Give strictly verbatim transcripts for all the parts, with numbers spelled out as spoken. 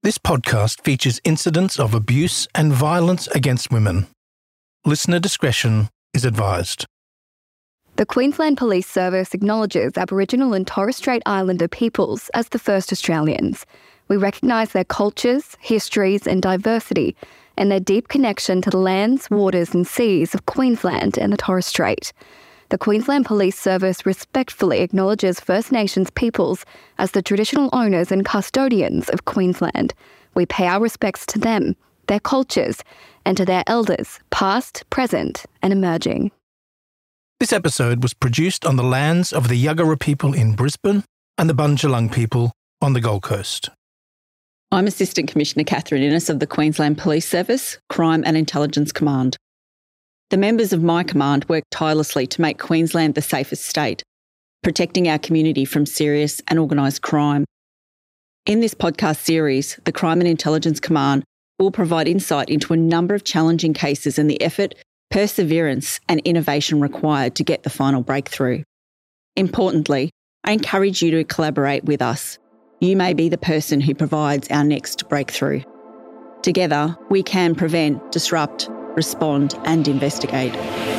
This podcast features incidents of abuse and violence against women. Listener discretion is advised. The Queensland Police Service acknowledges Aboriginal and Torres Strait Islander peoples as the first Australians. We recognise their cultures, histories and diversity, and their deep connection to the lands, waters and seas of Queensland and the Torres Strait. The Queensland Police Service respectfully acknowledges First Nations peoples as the traditional owners and custodians of Queensland. We pay our respects to them, their cultures, and to their elders, past, present, and emerging. This episode was produced on the lands of the Yuggera people in Brisbane and the Bundjalung people on the Gold Coast. I'm Assistant Commissioner Catherine Innes of the Queensland Police Service, Crime and Intelligence Command. The members of my command work tirelessly to make Queensland the safest state, protecting our community from serious and organised crime. In this podcast series, the Crime and Intelligence Command will provide insight into a number of challenging cases and the effort, perseverance and innovation required to get the final breakthrough. Importantly, I encourage you to collaborate with us. You may be the person who provides our next breakthrough. Together, we can prevent, disrupt, respond and investigate.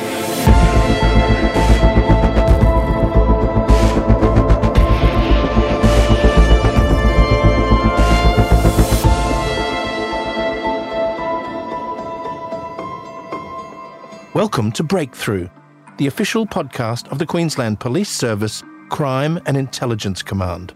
Welcome to Breakthrough, the official podcast of the Queensland Police Service Crime and Intelligence Command.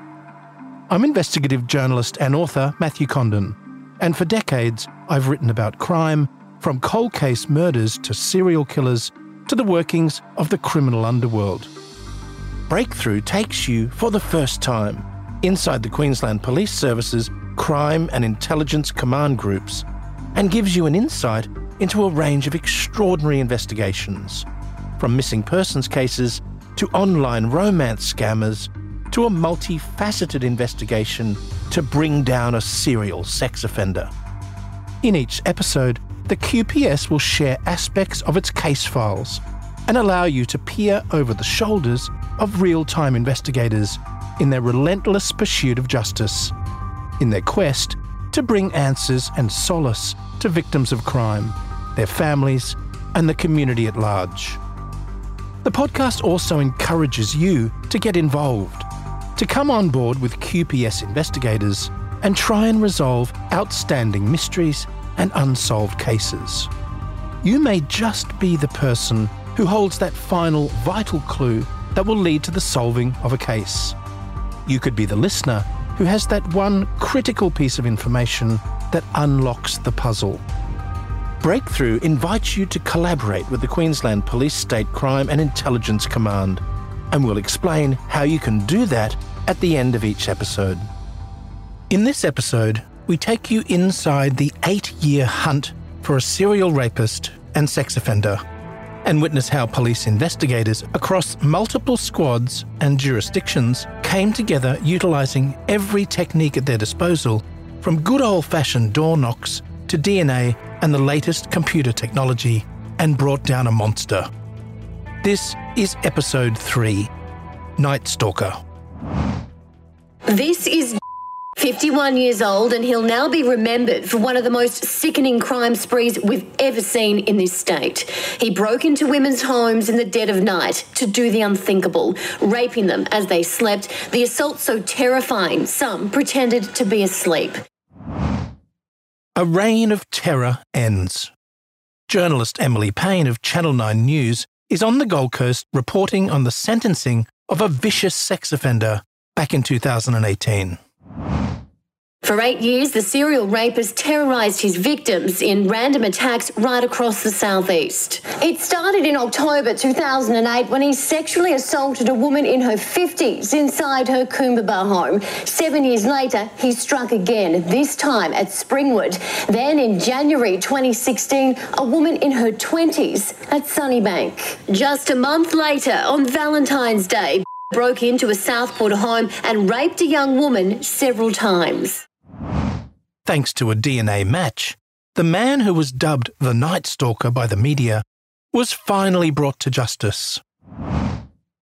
I'm investigative journalist and author Matthew Condon, and for decades I've written about crime, from cold case murders to serial killers to the workings of the criminal underworld. Breakthrough takes you, for the first time, inside the Queensland Police Service's Crime and Intelligence Command groups and gives you an insight into a range of extraordinary investigations, from missing persons cases to online romance scammers to a multifaceted investigation to bring down a serial sex offender. In each episode, the Q P S will share aspects of its case files and allow you to peer over the shoulders of real-time investigators in their relentless pursuit of justice, in their quest to bring answers and solace to victims of crime, their families, and the community at large. The podcast also encourages you to get involved, to come on board with Q P S investigators and try and resolve outstanding mysteries and unsolved cases. You may just be the person who holds that final vital clue that will lead to the solving of a case. You could be the listener who has that one critical piece of information that unlocks the puzzle. Breakthrough invites you to collaborate with the Queensland Police State Crime and Intelligence Command, and we'll explain how you can do that at the end of each episode. In this episode, we take you inside the eight-year hunt for a serial rapist and sex offender and witness how police investigators across multiple squads and jurisdictions came together utilising every technique at their disposal, from good old-fashioned door knocks to D N A and the latest computer technology, and brought down a monster. This is episode three, Night Stalker. This is fifty-one years old, and he'll now be remembered for one of the most sickening crime sprees we've ever seen in this state. He broke into women's homes in the dead of night to do the unthinkable, raping them as they slept, the assault so terrifying some pretended to be asleep. A reign of terror ends. Journalist Emily Payne of Channel nine News is on the Gold Coast reporting on the sentencing of a vicious sex offender back in two thousand eighteen. For eight years, the serial rapist terrorised his victims in random attacks right across the southeast. It started in October two thousand eight when he sexually assaulted a woman in her fifties inside her Coombaba home. Seven years later, he struck again, this time at Springwood. Then in January twenty sixteen, a woman in her twenties at Sunnybank. Just a month later, on Valentine's Day, broke into a Southport home and raped a young woman several times. Thanks to a D N A match, the man who was dubbed the Night Stalker by the media was finally brought to justice.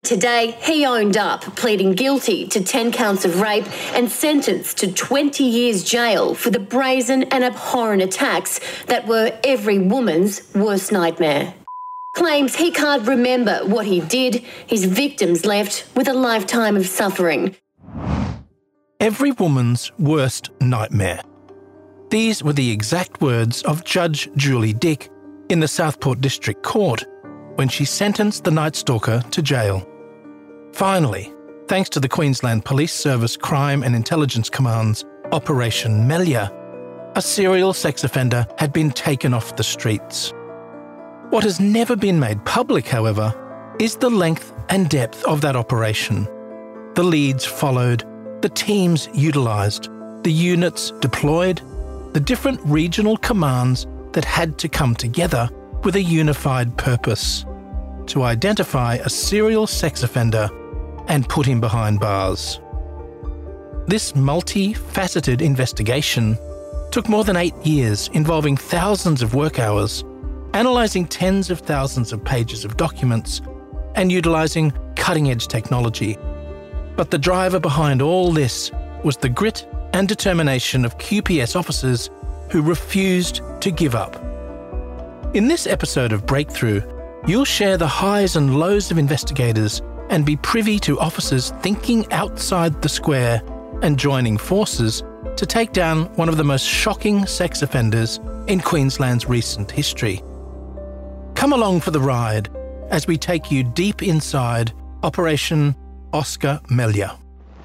Today, he owned up, pleading guilty to ten counts of rape and sentenced to twenty years jail for the brazen and abhorrent attacks that were every woman's worst nightmare. Claims he can't remember what he did, his victims left with a lifetime of suffering. Every woman's worst nightmare. These were the exact words of Judge Julie Dick in the Southport District Court when she sentenced the Night Stalker to jail. Finally, thanks to the Queensland Police Service Crime and Intelligence Command's Operation Melliah, a serial sex offender had been taken off the streets. What has never been made public, however, is the length and depth of that operation. The leads followed, the teams utilised, the units deployed, the different regional commands that had to come together with a unified purpose: to identify a serial sex offender and put him behind bars. This multi-faceted investigation took more than eight years, involving thousands of work hours, analysing tens of thousands of pages of documents, and utilising cutting-edge technology. But the driver behind all this was the grit and determination of Q P S officers who refused to give up. In this episode of Breakthrough, you'll share the highs and lows of investigators and be privy to officers thinking outside the square and joining forces to take down one of the most shocking sex offenders in Queensland's recent history. Come along for the ride as we take you deep inside Operation Oscar Melliah.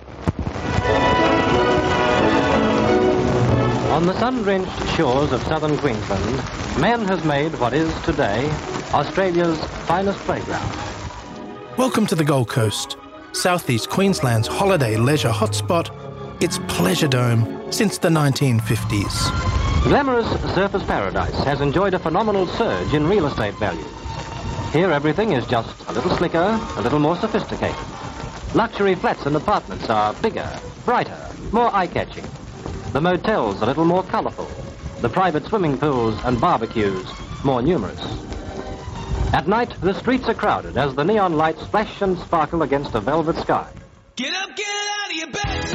On the sun-drenched shores of southern Queensland, man has made what is today Australia's finest playground. Welcome to the Gold Coast, southeast Queensland's holiday leisure hotspot, its pleasure dome since the nineteen fifties. Glamorous surfers' paradise has enjoyed a phenomenal surge in real estate values. Here everything is just a little slicker, a little more sophisticated. Luxury flats and apartments are bigger, brighter, more eye-catching. The motels a little more colourful. The private swimming pools and barbecues more numerous. At night, the streets are crowded as the neon lights flash and sparkle against a velvet sky. Get up, get out of your bed!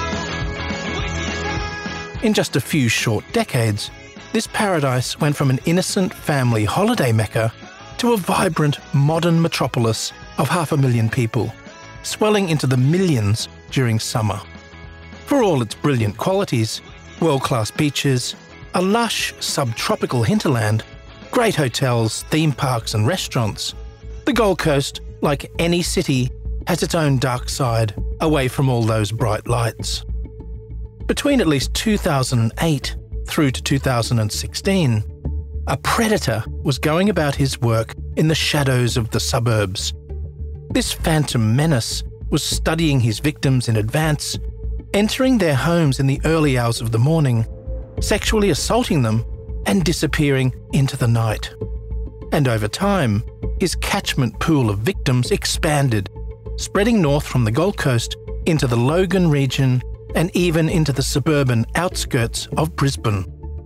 In just a few short decades, this paradise went from an innocent family holiday mecca to a vibrant, modern metropolis of half a million people, swelling into the millions during summer. For all its brilliant qualities, world-class beaches, a lush subtropical hinterland, great hotels, theme parks and restaurants, the Gold Coast, like any city, has its own dark side away from all those bright lights. Between at least two thousand eight through to two thousand sixteen, a predator was going about his work in the shadows of the suburbs. This phantom menace was studying his victims in advance, entering their homes in the early hours of the morning, sexually assaulting them, and disappearing into the night. And over time, his catchment pool of victims expanded, spreading north from the Gold Coast into the Logan region and even into the suburban outskirts of Brisbane.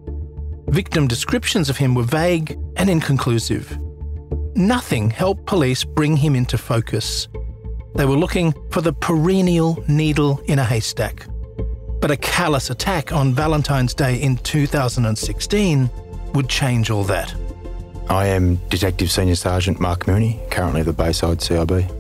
Victim descriptions of him were vague and inconclusive. Nothing helped police bring him into focus. They were looking for the perennial needle in a haystack. But a callous attack on Valentine's Day in two thousand sixteen would change all that. I am Detective Senior Sergeant Mark Mooney, currently at the Bayside C I B.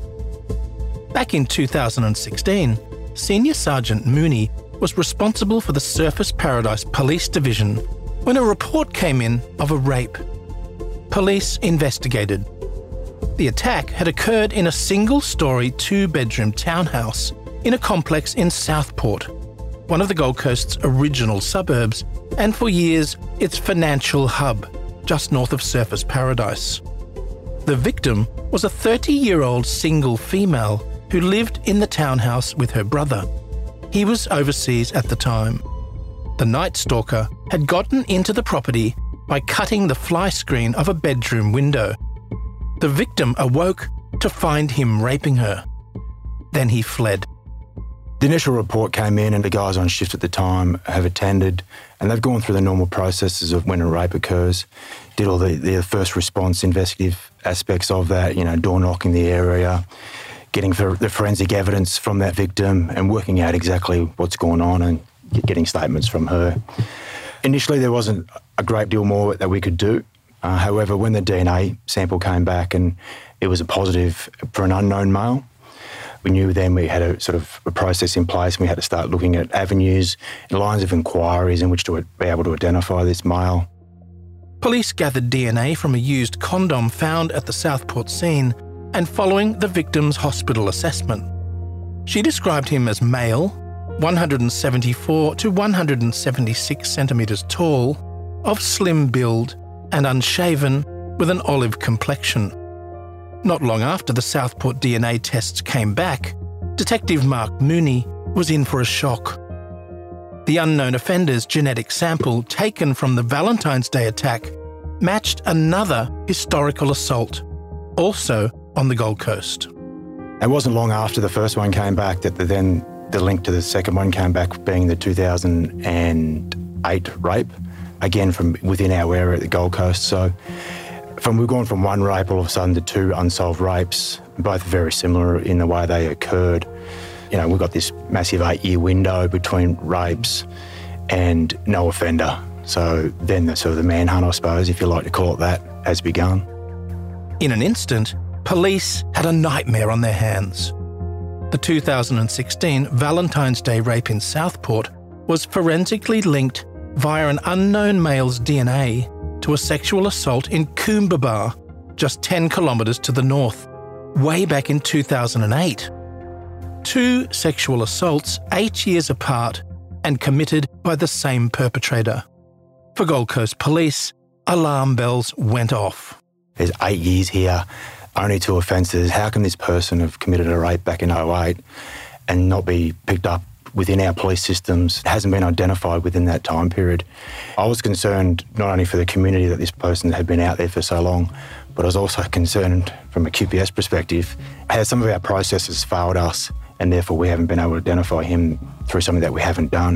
Back in two thousand sixteen, Senior Sergeant Mooney was responsible for the Surfers Paradise Police Division when a report came in of a rape. Police investigated. The attack had occurred in a single-storey, two-bedroom townhouse in a complex in Southport, one of the Gold Coast's original suburbs, and for years its financial hub, just north of Surfers Paradise. The victim was a thirty-year-old single female who lived in the townhouse with her brother. He was overseas at the time. The Night Stalker had gotten into the property by cutting the fly screen of a bedroom window. The victim awoke to find him raping her. Then he fled. The initial report came in and the guys on shift at the time have attended and they've gone through the normal processes of when a rape occurs, did all the, the first response investigative aspects of that, you know, door knocking the area, getting for the forensic evidence from that victim and working out exactly what's going on and getting statements from her. Initially, there wasn't a great deal more that we could do. Uh, however, when the D N A sample came back and it was a positive for an unknown male, we knew then we had a sort of a process in place and we had to start looking at avenues and lines of inquiries in which to be able to identify this male. Police gathered D N A from a used condom found at the Southport scene and following the victim's hospital assessment. She described him as male, one hundred seventy-four to one hundred seventy-six centimetres tall, of slim build and unshaven with an olive complexion. Not long after the Southport D N A tests came back, Detective Mark Mooney was in for a shock. The unknown offender's genetic sample taken from the Valentine's Day attack matched another historical assault, also on the Gold Coast. It wasn't long after the first one came back that the, then the link to the second one came back, being the two thousand eight rape, again from within our area at the Gold Coast. So from we've gone from one rape all of a sudden to two unsolved rapes, both very similar in the way they occurred. You know, we've got this massive eight-year window between rapes and no offender. So then the sort of the manhunt, I suppose, if you like to call it that, has begun. In an instant, police had a nightmare on their hands. The two thousand sixteen Valentine's Day rape in Southport was forensically linked via an unknown male's D N A to a sexual assault in Coombabah, just ten kilometres to the north, way back in two thousand eight. Two sexual assaults eight years apart and committed by the same perpetrator. For Gold Coast Police, alarm bells went off. There's eight years here, only two offences. How can this person have committed a rape back in oh eight and not be picked up within our police systems? It hasn't been identified within that time period. I was concerned not only for the community that this person had been out there for so long, but I was also concerned from a Q P S perspective, how some of our processes failed us and therefore we haven't been able to identify him through something that we haven't done.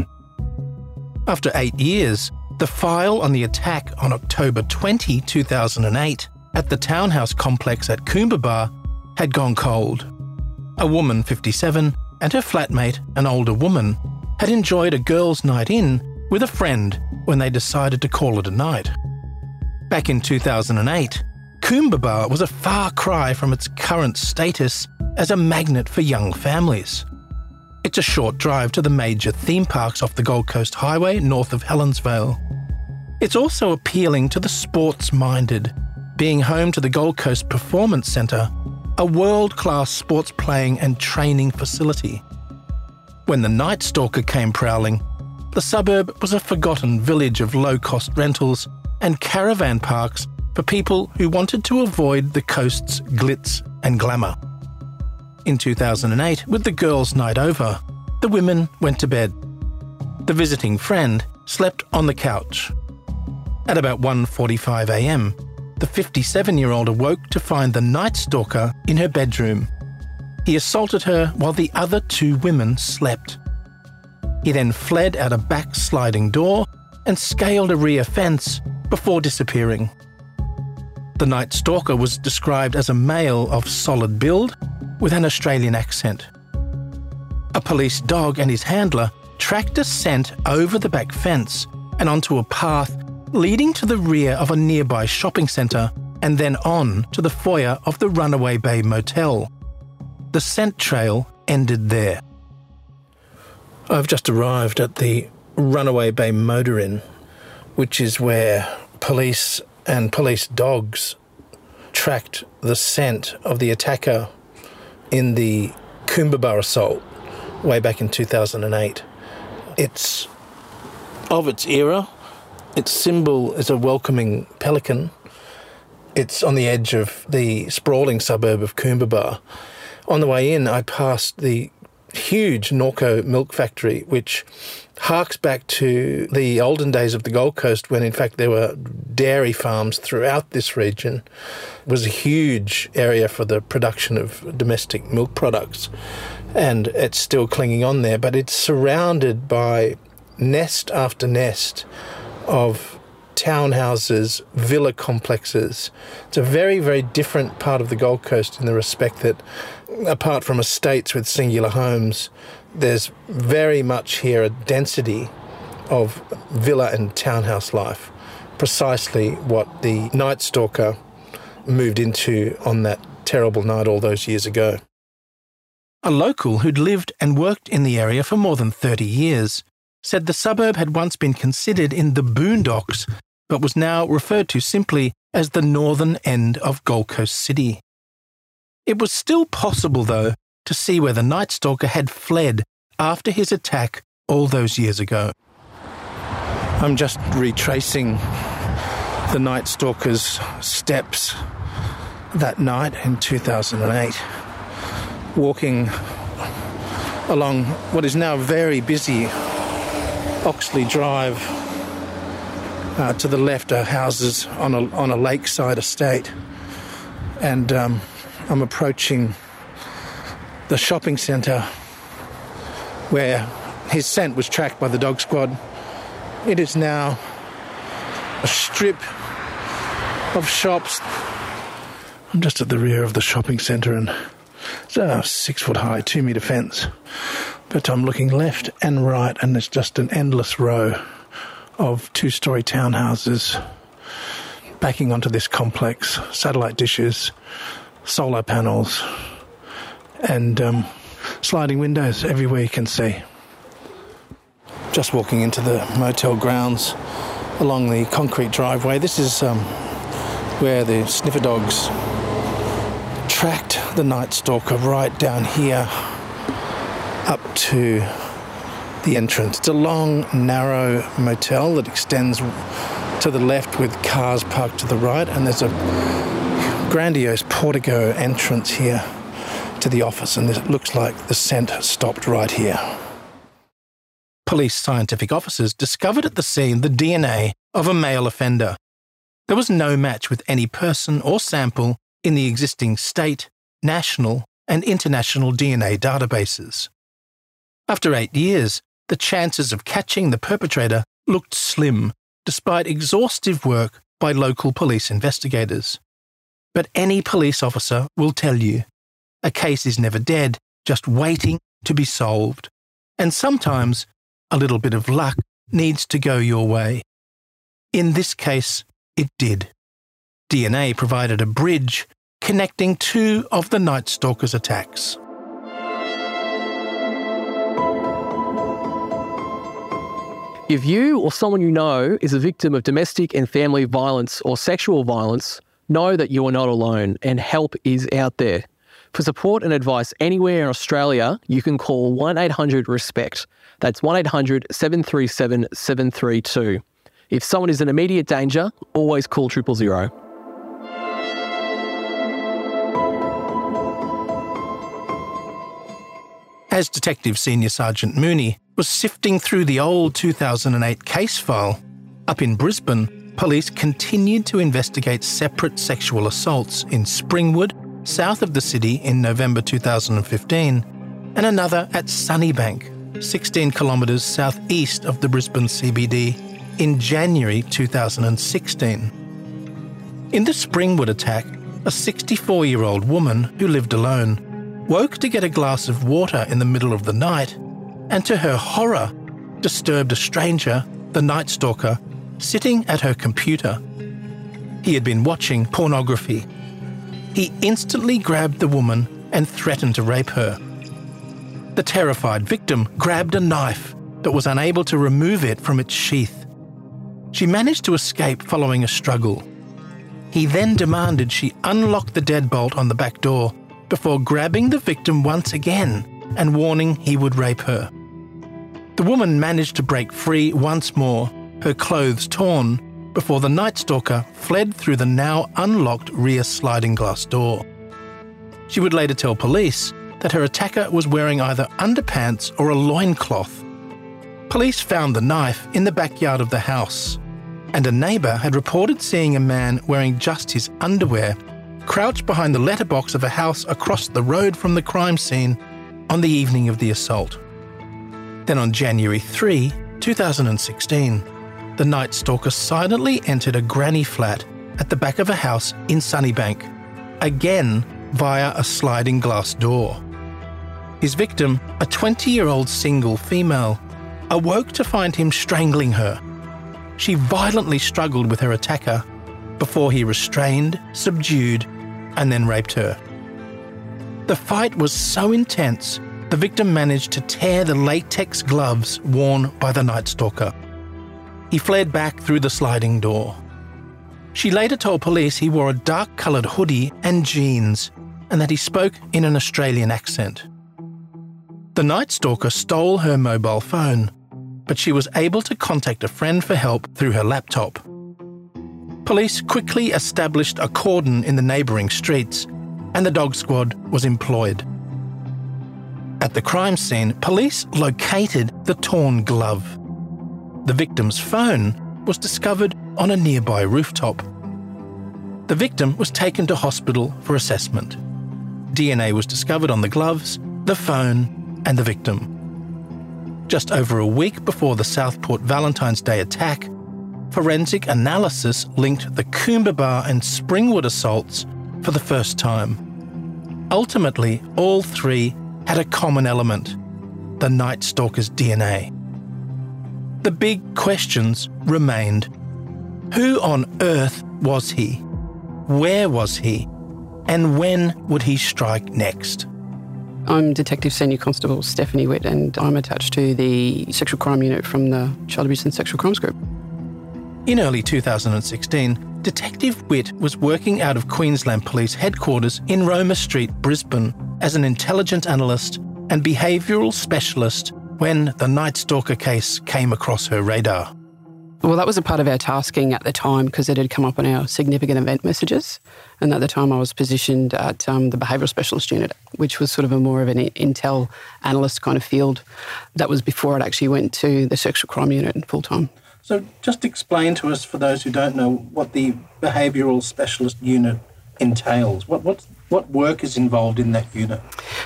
After eight years, the file on the attack on October twentieth, two thousand eight at the townhouse complex at Coombabah had gone cold. A woman, fifty-seven, and her flatmate, an older woman, had enjoyed a girls' night in with a friend when they decided to call it a night. Back in two thousand eight, Coombabah was a far cry from its current status as a magnet for young families. It's a short drive to the major theme parks off the Gold Coast Highway north of Helensvale. It's also appealing to the sports-minded, being home to the Gold Coast Performance Centre, a world-class sports playing and training facility. When the Night Stalker came prowling, the suburb was a forgotten village of low-cost rentals and caravan parks for people who wanted to avoid the coast's glitz and glamour. In two thousand eight, with the girls' night over, the women went to bed. The visiting friend slept on the couch. At about one forty-five a m, the fifty-seven-year-old awoke to find the Night Stalker in her bedroom. He assaulted her while the other two women slept. He then fled out a back sliding door and scaled a rear fence before disappearing. The Night Stalker was described as a male of solid build with an Australian accent. A police dog and his handler tracked a scent over the back fence and onto a path leading to the rear of a nearby shopping centre and then on to the foyer of the Runaway Bay Motel. The scent trail ended there. I've just arrived at the Runaway Bay Motor Inn, which is where police and police dogs tracked the scent of the attacker in the Coombabah assault way back in two thousand eight. It's of its era. Its symbol is a welcoming pelican. It's on the edge of the sprawling suburb of Coombabah. On the way in, I passed the huge Norco milk factory, which harks back to the olden days of the Gold Coast when, in fact, there were dairy farms throughout this region. It was a huge area for the production of domestic milk products, and it's still clinging on there, but it's surrounded by nest after nest of townhouses, villa complexes. It's a very, very different part of the Gold Coast in the respect that, apart from estates with singular homes, there's very much here a density of villa and townhouse life, precisely what the Night Stalker moved into on that terrible night all those years ago. A local who'd lived and worked in the area for more than thirty years said the suburb had once been considered in the boondocks, but was now referred to simply as the northern end of Gold Coast City. It was still possible, though, to see where the Night Stalker had fled after his attack all those years ago. I'm just retracing the Night Stalker's steps that night in two thousand eight, walking along what is now very busy Oxley Drive. Uh, to the left are houses on a, on a lakeside estate, and um, I'm approaching the shopping centre where his scent was tracked by the dog squad. It is now a strip of shops. I'm just at the rear of the shopping centre, and it's a six foot high, two metre fence. But I'm looking left and right, and there's just an endless row of two-storey townhouses backing onto this complex, satellite dishes, solar panels, and um, sliding windows everywhere you can see. Just walking into the motel grounds along the concrete driveway. This is um, where the sniffer dogs tracked the Night Stalker right down here up to the entrance. It's a long, narrow motel that extends to the left with cars parked to the right, and there's a grandiose portico entrance here to the office, and it looks like the scent stopped right here. Police scientific officers discovered at the scene the D N A of a male offender. There was no match with any person or sample in the existing state, national, and international D N A databases. After eight years, the chances of catching the perpetrator looked slim, despite exhaustive work by local police investigators. But any police officer will tell you, a case is never dead, just waiting to be solved. And sometimes, a little bit of luck needs to go your way. In this case, it did. D N A provided a bridge connecting two of the Night Stalker's attacks. If you or someone you know is a victim of domestic and family violence or sexual violence, know that you are not alone and help is out there. For support and advice anywhere in Australia, you can call one eight hundred RESPECT. That's one eight hundred seven three seven seven three two. If someone is in immediate danger, always call triple zero. As Detective Senior Sergeant Mooney was sifting through the old two thousand eight case file, up in Brisbane, police continued to investigate separate sexual assaults in Springwood, south of the city in November two thousand fifteen, and another at Sunnybank, sixteen kilometres southeast of the Brisbane C B D, in January two thousand sixteen. In the Springwood attack, a sixty-four-year-old woman who lived alone woke to get a glass of water in the middle of the night, and to her horror, disturbed a stranger, the Night Stalker, sitting at her computer. He had been watching pornography. He instantly grabbed the woman and threatened to rape her. The terrified victim grabbed a knife but was unable to remove it from its sheath. She managed to escape following a struggle. He then demanded she unlock the deadbolt on the back door before grabbing the victim once again and warning he would rape her. The woman managed to break free once more, her clothes torn, before the Night Stalker fled through the now unlocked rear sliding glass door. She would later tell police that her attacker was wearing either underpants or a loincloth. Police found the knife in the backyard of the house, and a neighbour had reported seeing a man wearing just his underwear crouched behind the letterbox of a house across the road from the crime scene on the evening of the assault. Then on January third, two thousand sixteen, the Night Stalker silently entered a granny flat at the back of a house in Sunnybank, again via a sliding glass door. His victim, a twenty-year-old single female, awoke to find him strangling her. She violently struggled with her attacker before he restrained, subdued, and then raped her. The fight was so intense, the victim managed to tear the latex gloves worn by the Night Stalker. He fled back through the sliding door. She later told police he wore a dark-coloured hoodie and jeans, and that he spoke in an Australian accent. The Night Stalker stole her mobile phone, but she was able to contact a friend for help through her laptop. Police quickly established a cordon in the neighbouring streets, and the dog squad was employed. At the crime scene, police located the torn glove. The victim's phone was discovered on a nearby rooftop. The victim was taken to hospital for assessment. D N A was discovered on the gloves, the phone, and the victim. Just over a week before the Southport Valentine's Day attack, forensic analysis linked the Coomberbar and Springwood assaults for the first time. Ultimately, all three had a common element: the Night Stalker's D N A. The big questions remained. Who on earth was he? Where was he? And when would he strike next? I'm Detective Senior Constable Stephanie Witt, and I'm attached to the Sexual Crime Unit from the Child Abuse and Sexual Crimes Group. In early two thousand sixteen, Detective Witt was working out of Queensland Police headquarters in Roma Street, Brisbane, as an intelligence analyst and behavioural specialist when the Night Stalker case came across her radar. Well, that was a part of our tasking at the time because it had come up on our significant event messages. And at the time I was positioned at um, the Behavioural Specialist Unit, which was sort of a more of an intel analyst kind of field. That was before it actually went to the Sexual Crime Unit full-time. So just explain to us, for those who don't know, what the Behavioural Specialist Unit entails. What, what, what work is involved in that unit?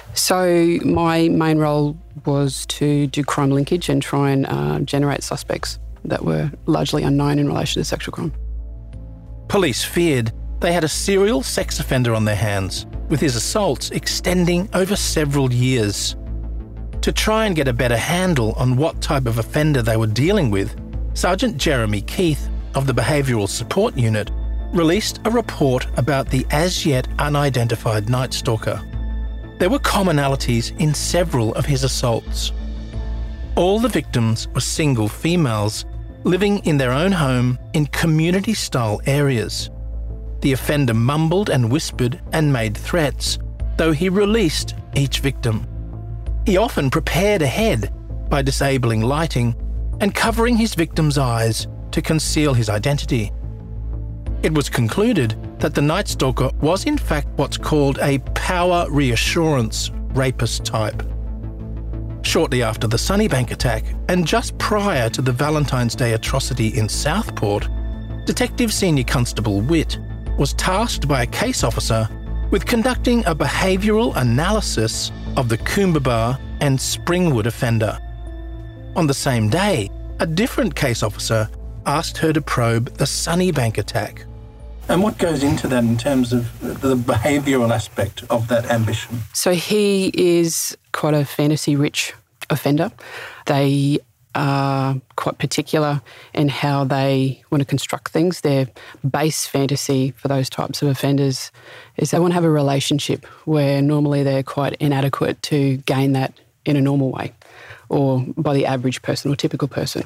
So my main role was to do crime linkage and try and uh, generate suspects that were largely unknown in relation to sexual crime. Police feared they had a serial sex offender on their hands, with his assaults extending over several years. To try and get a better handle on what type of offender they were dealing with, Sergeant Jeremy Keith of the Behavioural Support Unit released a report about the as-yet unidentified Night Stalker. There were commonalities in several of his assaults. All the victims were single females living in their own home in community-style areas. The offender mumbled and whispered and made threats, though he released each victim. He often prepared ahead by disabling lighting and covering his victim's eyes to conceal his identity. It was concluded that the Night Stalker was in fact what's called a power reassurance rapist type. Shortly after the Sunnybank attack, and just prior to the Valentine's Day atrocity in Southport, Detective Senior Constable Witt was tasked by a case officer with conducting a behavioural analysis of the Coomberbar and Springwood offender. On the same day, a different case officer asked her to probe the Sunnybank attack. And what goes into that in terms of the behavioural aspect of that ambition? So he is quite a fantasy-rich offender. They are quite particular in how they want to construct things. Their base fantasy for those types of offenders is they want to have a relationship where normally they're quite inadequate to gain that in a normal way or by the average person or typical person.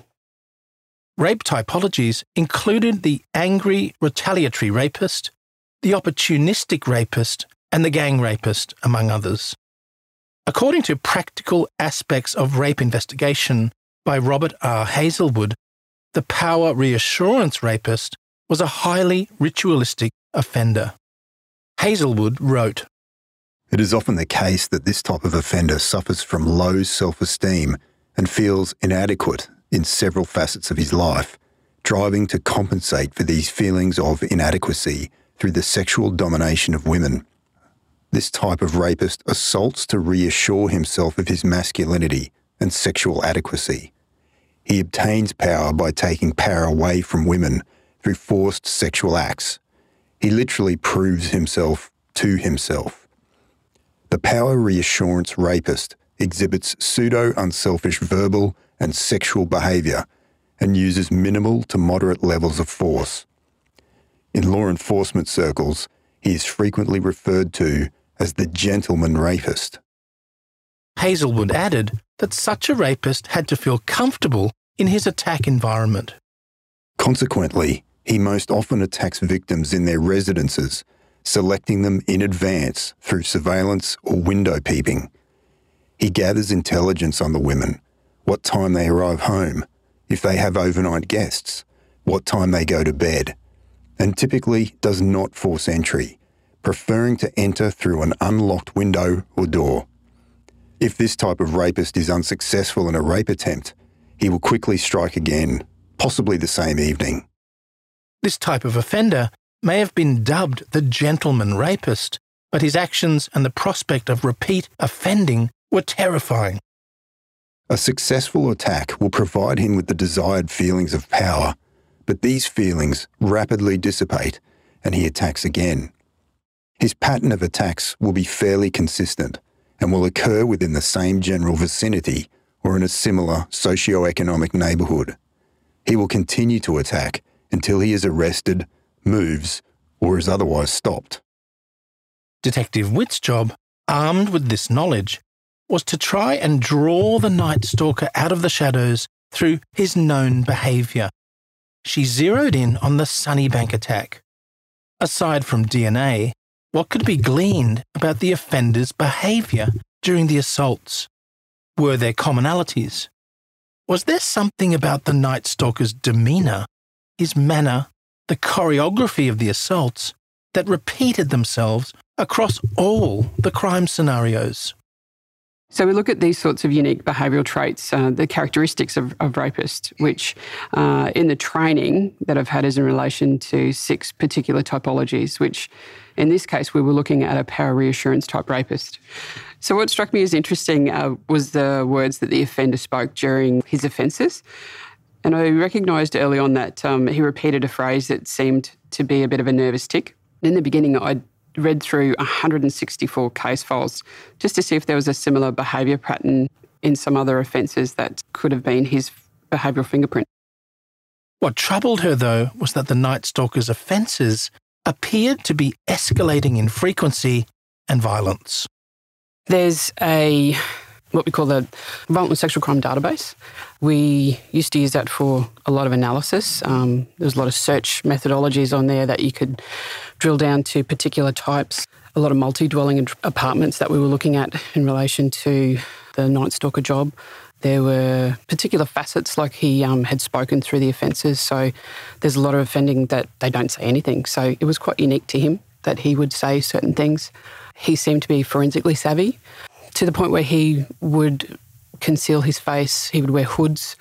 Rape typologies included the angry, retaliatory rapist, the opportunistic rapist, and the gang rapist, among others. According to Practical Aspects of Rape Investigation by Robert R. Hazelwood, the power reassurance rapist was a highly ritualistic offender. Hazelwood wrote, "It is often the case that this type of offender suffers from low self-esteem and feels inadequate in several facets of his life, driving to compensate for these feelings of inadequacy through the sexual domination of women. This type of rapist assaults to reassure himself of his masculinity and sexual adequacy. he obtains power by taking power away from women through forced sexual acts. He literally proves himself to himself. The power reassurance rapist exhibits pseudo-unselfish verbal and sexual behaviour and uses minimal to moderate levels of force. In law enforcement circles, he is frequently referred to as the gentleman rapist. Hazelwood added that such a rapist had to feel comfortable in his attack environment. Consequently, he most often attacks victims in their residences, selecting them in advance through surveillance or window peeping. He gathers intelligence on the women, what time they arrive home, if they have overnight guests, what time they go to bed, and typically does not force entry, preferring to enter through an unlocked window or door. If this type of rapist is unsuccessful in a rape attempt, he will quickly strike again, possibly the same evening. This type of offender may have been dubbed the gentleman rapist, but his actions and the prospect of repeat offending were terrifying. A successful attack will provide him with the desired feelings of power, but these feelings rapidly dissipate and he attacks again. His pattern of attacks will be fairly consistent and will occur within the same general vicinity or in a similar socio-economic neighbourhood. He will continue to attack until he is arrested, moves, or is otherwise stopped. Detective Witt's job, armed with this knowledge, was to try and draw the Night Stalker out of the shadows through his known behaviour. She zeroed in on the Sunnybank attack. Aside from D N A, what could be gleaned about the offender's behaviour during the assaults? Were there commonalities? Was there something about the Night Stalker's demeanour, his manner, the choreography of the assaults that repeated themselves across all the crime scenarios? So we look at these sorts of unique behavioural traits, uh, the characteristics of, of rapists, which uh, in the training that I've had is in relation to six particular typologies, which in this case we were looking at a power reassurance type rapist. So what struck me as interesting uh, was the words that the offender spoke during his offences. And I recognised early on that um, he repeated a phrase that seemed to be a bit of a nervous tick. In the beginning, I read through one hundred sixty-four case files just to see if there was a similar behaviour pattern in some other offences that could have been his behavioural fingerprint. What troubled her, though, was that the Night Stalker's offences appeared to be escalating in frequency and violence. There's a what we call the Violent and Sexual Crime Database. We used to use that for a lot of analysis. Um, there's a lot of search methodologies on there that you could drill down to particular types. A lot of multi-dwelling apartments that we were looking at in relation to the Night Stalker job. There were particular facets, like he um, had spoken through the offences, so there's a lot of offending that they don't say anything. So it was quite unique to him that he would say certain things. He seemed to be forensically savvy, to the point where he would conceal his face, he would wear hoods,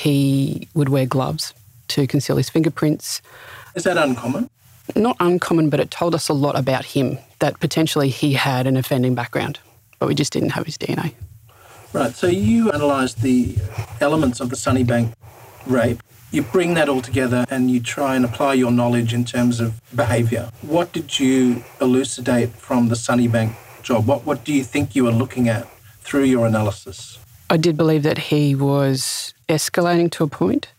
he would wear gloves to conceal his fingerprints. Is that uncommon? Not uncommon, but it told us a lot about him, that potentially he had an offending background, but we just didn't have his D N A. Right, so you analysed the elements of the Sunnybank rape. You bring that all together and you try and apply your knowledge in terms of behaviour. What did you elucidate from the Sunnybank job? What, what do you think you were looking at through your analysis? I did believe that he was escalating to a point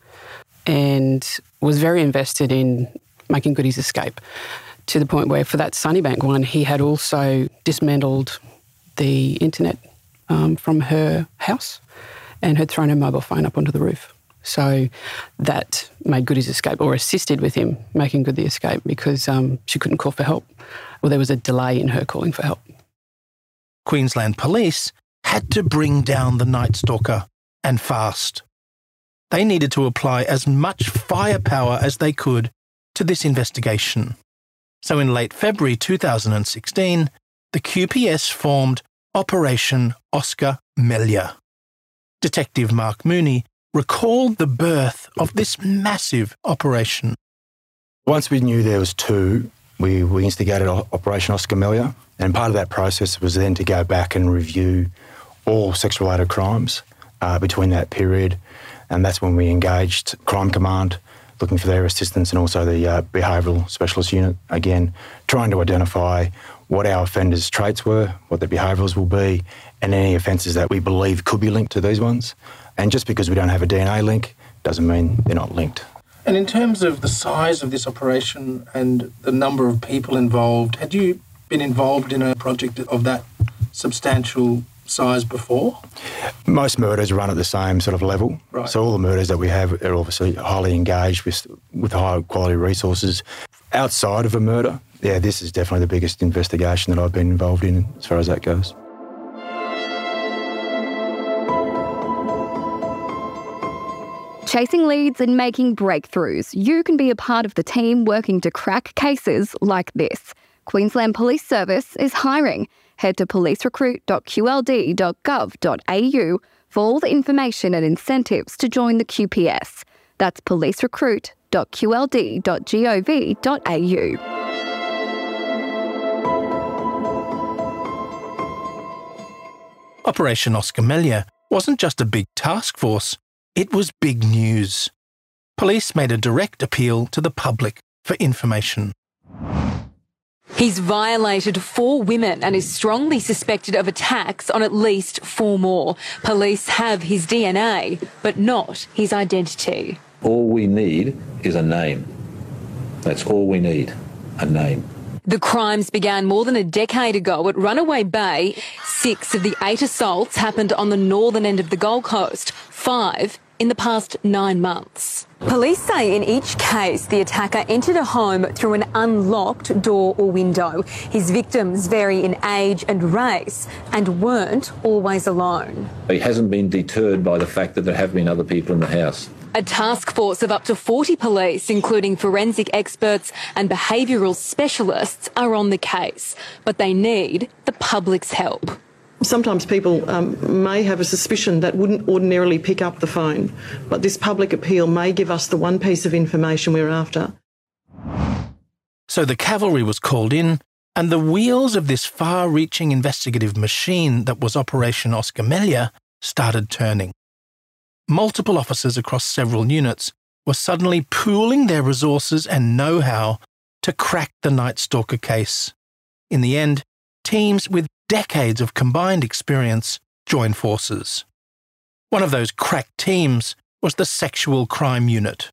and was very invested in making good his escape, to the point where for that Sunnybank one, he had also dismantled the internet um, from her house and had thrown her mobile phone up onto the roof. So that made good his escape, or assisted with him making good the escape, because um, she couldn't call for help. Well, there was a delay in her calling for help. Queensland Police had to bring down the Night Stalker, and fast. They needed to apply as much firepower as they could to this investigation. So in late February two thousand sixteen, the Q P S formed Operation Oscar Mellier. Detective Mark Mooney recalled the birth of this massive operation. Once we knew there was two, we, we instigated Operation Oscar Mellier, and part of that process was then to go back and review all sex-related crimes uh, between that period And that's when we engaged Crime Command, looking for their assistance, and also the uh, Behavioural Specialist Unit, again, trying to identify what our offenders' traits were, what their behaviours will be, and any offences that we believe could be linked to these ones. And just because we don't have a D N A link doesn't mean they're not linked. And in terms of the size of this operation and the number of people involved, had you been involved in a project of that substantial size before? Most murders run at the same sort of level. Right. So all the murders that we have are obviously highly engaged with, with high quality resources. Outside of a murder, yeah, this is definitely the biggest investigation that I've been involved in as far as that goes. Chasing leads and making breakthroughs, you can be a part of the team working to crack cases like this. Queensland Police Service is hiring. Head to police recruit dot q l d dot gov dot a u for all the information and incentives to join the Q P S. That's police recruit dot q l d dot gov dot a u. Operation Oscar Mellier wasn't just a big task force, it was big news. Police made a direct appeal to the public for information. He's violated four women and is strongly suspected of attacks on at least four more. Police have his D N A, but not his identity. All we need is a name. That's all we need, a name. The crimes began more than a decade ago at Runaway Bay. Six of the eight assaults happened on the northern end of the Gold Coast, five in the past nine months. Police say in each case the attacker entered a home through an unlocked door or window. His victims vary in age and race and weren't always alone. He hasn't been deterred by the fact that there have been other people in the house. A task force of up to forty police, including forensic experts and behavioural specialists, are on the case, but they need the public's help. Sometimes people um, may have a suspicion that wouldn't ordinarily pick up the phone, but this public appeal may give us the one piece of information we're after. So the cavalry was called in, and the wheels of this far-reaching investigative machine that was Operation Oscar Mellier started turning. Multiple officers across several units were suddenly pooling their resources and know-how to crack the Night Stalker case. In the end, teams with decades of combined experience joined forces. One of those crack teams was the Sexual Crime Unit.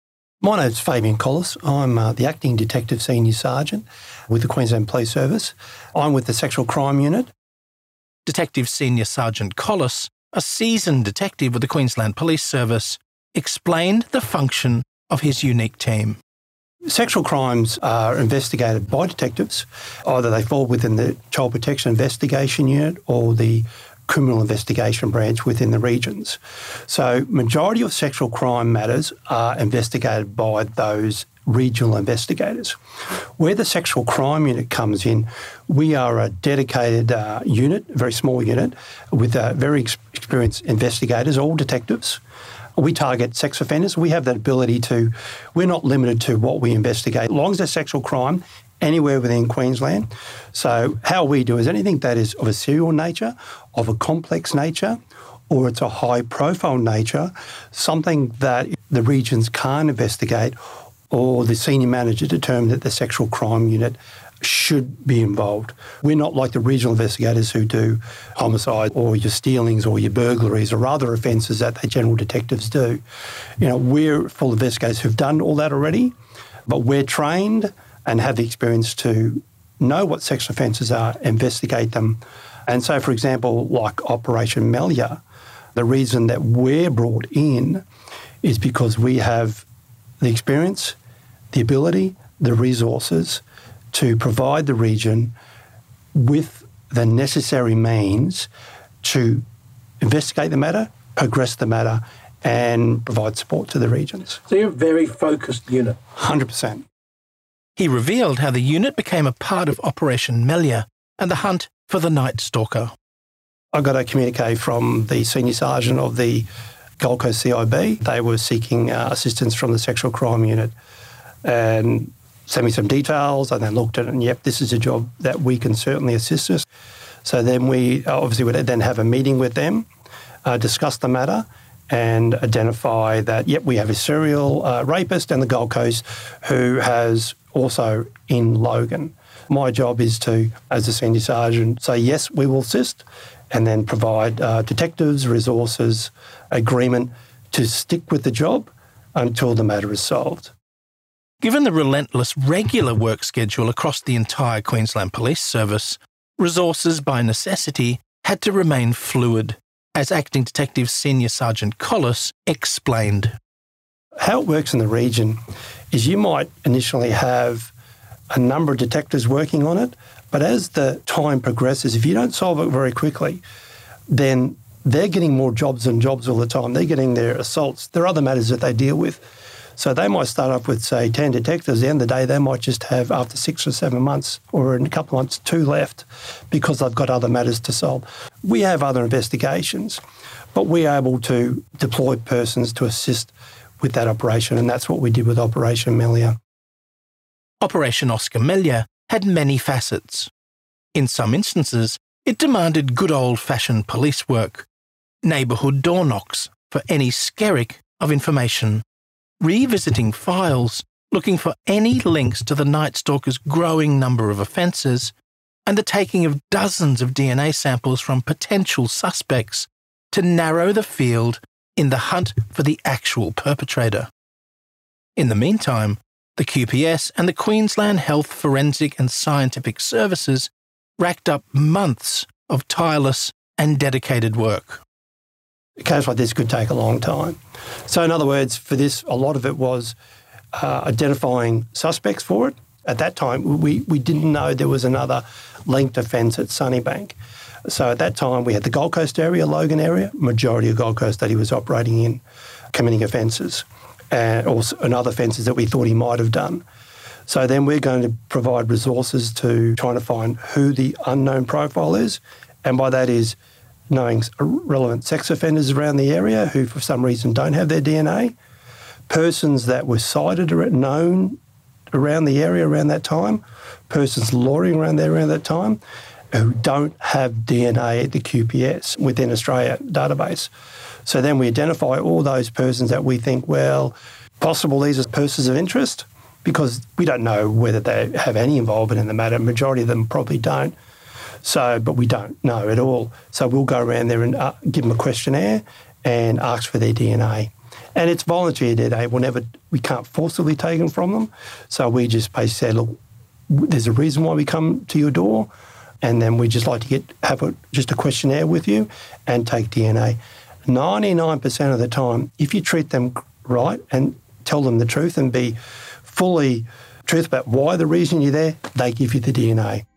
My name's Fabian Collis. I'm uh, the Acting Detective Senior Sergeant with the Queensland Police Service. I'm with the Sexual Crime Unit. Detective Senior Sergeant Collis, a seasoned detective with the Queensland Police Service, explained the function of his unique team. Sexual crimes are investigated by detectives. Either they fall within the Child Protection Investigation Unit or the Criminal Investigation Branch within the regions. So majority of sexual crime matters are investigated by those regional investigators. Where the Sexual Crime Unit comes in, we are a dedicated uh, unit, a very small unit, with uh, very ex- experienced investigators, all detectives. We target sex offenders. We have that ability to, we're not limited to what we investigate. As long as there's sexual crime anywhere within Queensland. So how we do is anything that is of a serial nature, of a complex nature, or it's a high profile nature, something that the regions can't investigate, or the senior manager determined that the Sexual Crime Unit should be involved. We're not like the regional investigators who do homicide or your stealings or your burglaries or other offences that the general detectives do. You know, we're full of investigators who've done all that already, but we're trained and have the experience to know what sex offences are, investigate them. And so, for example, like Operation Mellier, the reason that we're brought in is because we have the experience, the ability, the resources to provide the region with the necessary means to investigate the matter, progress the matter, and provide support to the regions. So you're a very focused unit. one hundred percent. He revealed how the unit became a part of Operation Mellier and the hunt for the Night Stalker. I got a communique from the Senior Sergeant of the Gold Coast C I B. They were seeking uh, assistance from the Sexual Crime Unit and sent me some details, and then looked at it and, yep, this is a job that we can certainly assist us. So then we obviously would then have a meeting with them, uh, discuss the matter, and identify that, yep, we have a serial uh, rapist in the Gold Coast who has also in Logan. My job is to, as a senior sergeant, say, yes, we will assist, and then provide uh, detectives, resources, agreement to stick with the job until the matter is solved. Given the relentless regular work schedule across the entire Queensland Police Service, resources by necessity had to remain fluid, as Acting Detective Senior Sergeant Collis explained. How it works in the region is you might initially have a number of detectives working on it, but as the time progresses, if you don't solve it very quickly, then they're getting more jobs and jobs all the time. They're getting their assaults. There are other matters that they deal with. So they might start off with, say, ten detectives. At the end of the day, they might just have, after six or seven months or in a couple of months, two left because they've got other matters to solve. We have other investigations, but we're able to deploy persons to assist with that operation, and that's what we did with Operation Melia. Operation Oscar Melia had many facets. In some instances, it demanded good old-fashioned police work, neighbourhood door knocks for any skerrick of information, revisiting files, looking for any links to the Night Stalker's growing number of offences, and the taking of dozens of D N A samples from potential suspects to narrow the field in the hunt for the actual perpetrator. In the meantime, the Q P S and the Queensland Health Forensic and Scientific Services racked up months of tireless and dedicated work. A case like this could take a long time. So in other words, for this, a lot of it was uh, identifying suspects for it. At that time, we, we didn't know there was another linked offence at Sunnybank. So at that time, we had the Gold Coast area, Logan area, majority of Gold Coast that he was operating in, committing offences, and also and other offences that we thought he might have done. So then we're going to provide resources to trying to find who the unknown profile is, and by that is knowing relevant sex offenders around the area who for some reason don't have their D N A, persons that were cited or known around the area around that time, persons lawyering around there around that time, who don't have D N A at the Q P S within Australia database. So then we identify all those persons that we think, well, possible these are persons of interest, because we don't know whether they have any involvement in the matter. Majority of them probably don't. So, but we don't know at all. So we'll go around there and uh, give them a questionnaire and ask for their D N A. And it's voluntary D N A. We'll never, we can't forcibly take them from them. So we just basically say, look, there's a reason why we come to your door, and then we just like to get have a, just a questionnaire with you and take D N A. ninety-nine percent of the time, if you treat them right and tell them the truth and be fully truthful about why the reason you're there, they give you the D N A.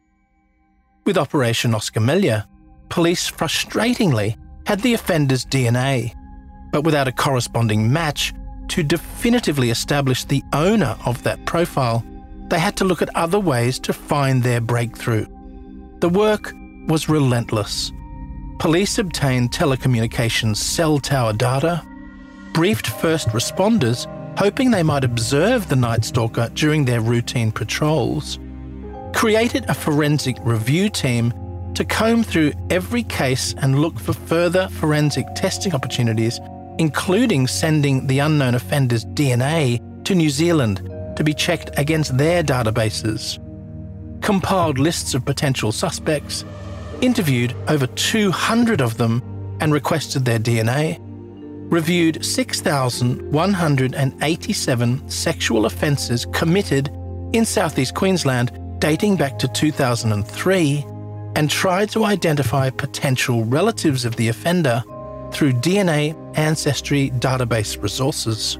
With Operation Oscar Melia, police frustratingly had the offender's D N A, but without a corresponding match to definitively establish the owner of that profile, they had to look at other ways to find their breakthrough. The work was relentless. Police obtained telecommunications cell tower data, briefed first responders hoping they might observe the Night Stalker during their routine patrols, created a forensic review team to comb through every case and look for further forensic testing opportunities, including sending the unknown offender's D N A to New Zealand to be checked against their databases, compiled lists of potential suspects, interviewed over two hundred of them and requested their D N A, reviewed six thousand one hundred eighty-seven sexual offences committed in southeast Queensland dating back to two thousand three, and tried to identify potential relatives of the offender through D N A ancestry database resources.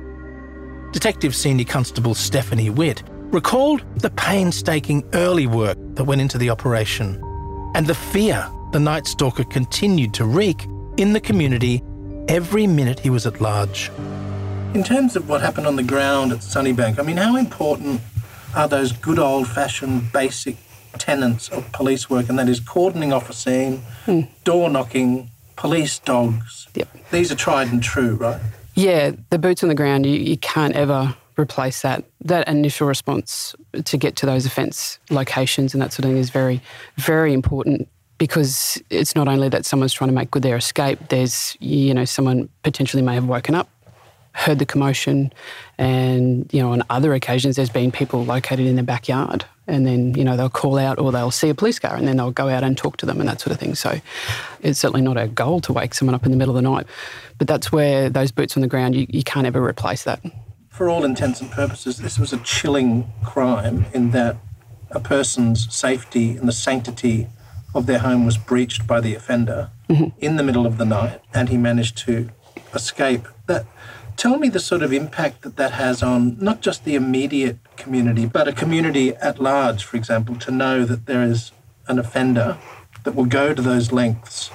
Detective Senior Constable Stephanie Witt recalled the painstaking early work that went into the operation and the fear the Night Stalker continued to wreak in the community every minute he was at large. In terms of what happened on the ground at Sunnybank, I mean, how important are those good old-fashioned basic tenets of police work, and that is cordoning off a scene, mm. door knocking, police dogs? Yep. These are tried and true, right? Yeah, the boots on the ground, you, you can't ever replace that. That initial response to get to those offence locations and that sort of thing is very, very important because it's not only that someone's trying to make good their escape, there's, you know, someone potentially may have woken up, heard the commotion, and, you know, on other occasions there's been people located in their backyard, and then, you know, they'll call out or they'll see a police car and then they'll go out and talk to them and that sort of thing. So it's certainly not our goal to wake someone up in the middle of the night, but that's where those boots on the ground, you, you can't ever replace that. For all intents and purposes, this was a chilling crime in that a person's safety and the sanctity of their home was breached by the offender mm-hmm. in the middle of the night, and he managed to escape. That, tell me the sort of impact that that has on not just the immediate community, but a community at large, for example, to know that there is an offender that will go to those lengths